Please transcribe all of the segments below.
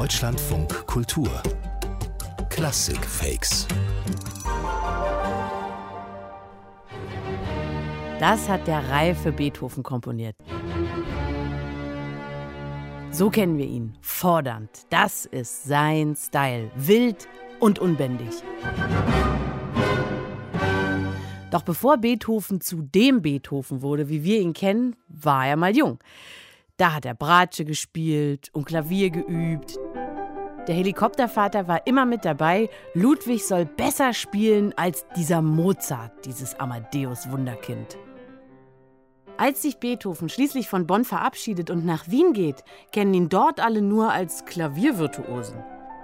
Deutschlandfunk Kultur Klassik-Fakes. Das hat der reife Beethoven komponiert. So kennen wir ihn. Fordernd. Das ist sein Style. Wild und unbändig. Doch bevor Beethoven zu dem Beethoven wurde, wie wir ihn kennen, war er mal jung. Da hat er Bratsche gespielt und Klavier geübt. Der Helikoptervater war immer mit dabei. Ludwig soll besser spielen als dieser Mozart, dieses Amadeus-Wunderkind. Als sich Beethoven schließlich von Bonn verabschiedet und nach Wien geht, kennen ihn dort alle nur als Klaviervirtuosen.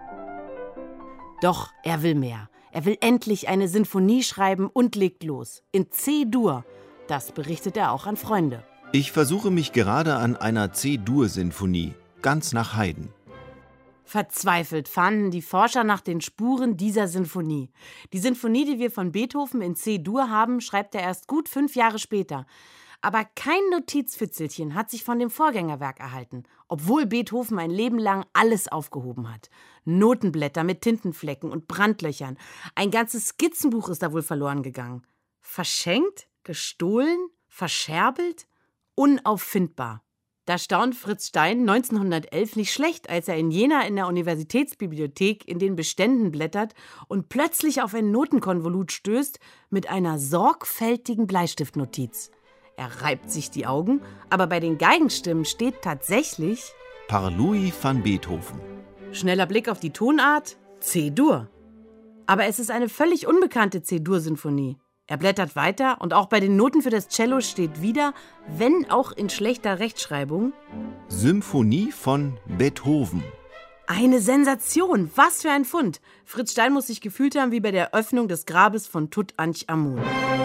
Doch er will mehr. Er will endlich eine Sinfonie schreiben und legt los. In C-Dur. Das berichtet er auch an Freunde. Ich versuche mich gerade an einer C-Dur-Sinfonie, ganz nach Haydn. Verzweifelt fahnden die Forscher nach den Spuren dieser Sinfonie. Die Sinfonie, die wir von Beethoven in C-Dur haben, schreibt er erst gut 5 Jahre später. Aber kein Notizfitzelchen hat sich von dem Vorgängerwerk erhalten, obwohl Beethoven ein Leben lang alles aufgehoben hat. Notenblätter mit Tintenflecken und Brandlöchern. Ein ganzes Skizzenbuch ist da wohl verloren gegangen. Verschenkt? Gestohlen? Verscherbelt? Unauffindbar. Da staunt Fritz Stein 1911 nicht schlecht, als er in Jena in der Universitätsbibliothek in den Beständen blättert und plötzlich auf ein Notenkonvolut stößt mit einer sorgfältigen Bleistiftnotiz. Er reibt sich die Augen, aber bei den Geigenstimmen steht tatsächlich Par Louis van Beethoven. Schneller Blick auf die Tonart, C-Dur. Aber es ist eine völlig unbekannte C-Dur-Sinfonie. Er blättert weiter und auch bei den Noten für das Cello steht wieder, wenn auch in schlechter Rechtschreibung, Symphonie von Beethoven. Eine Sensation, was für ein Fund. Fritz Stein muss sich gefühlt haben wie bei der Öffnung des Grabes von Tutanchamun.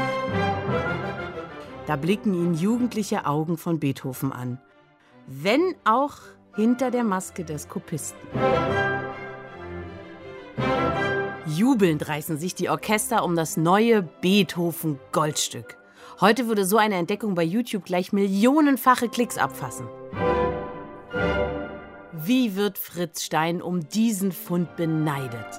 Da blicken ihn jugendliche Augen von Beethoven an. Wenn auch hinter der Maske des Kopisten. Jubelnd reißen sich die Orchester um das neue Beethoven-Goldstück. Heute würde so eine Entdeckung bei YouTube gleich millionenfache Klicks abfassen. Wie wird Fritz Stein um diesen Fund beneidet?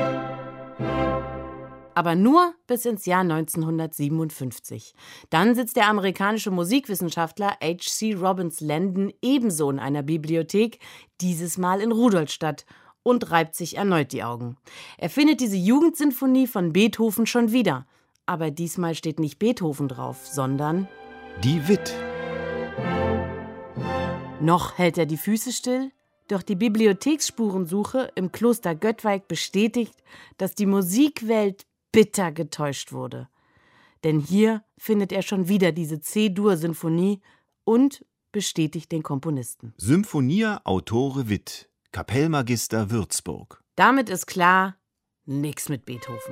Aber nur bis ins Jahr 1957. Dann sitzt der amerikanische Musikwissenschaftler H.C. Robbins Landon ebenso in einer Bibliothek, dieses Mal in Rudolstadt, und reibt sich erneut die Augen. Er findet diese Jugendsinfonie von Beethoven schon wieder. Aber diesmal steht nicht Beethoven drauf, sondern Die Witt. Noch hält er die Füße still, doch die Bibliotheksspurensuche im Kloster Göttweig bestätigt, dass die Musikwelt bitter getäuscht wurde. Denn hier findet er schon wieder diese C-Dur-Sinfonie und bestätigt den Komponisten. Symphonia Autore Witt, Kapellmagister Würzburg. Damit ist klar, nix mit Beethoven.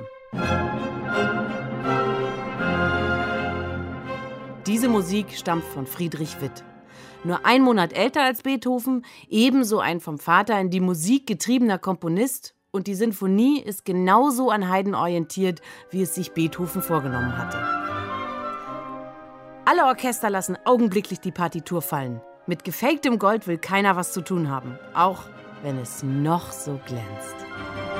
Diese Musik stammt von Friedrich Witt. Nur 1 Monat älter als Beethoven, ebenso ein vom Vater in die Musik getriebener Komponist. Und die Sinfonie ist genauso an Haydn orientiert, wie es sich Beethoven vorgenommen hatte. Alle Orchester lassen augenblicklich die Partitur fallen. Mit gefaktem Gold will keiner was zu tun haben, auch wenn es noch so glänzt.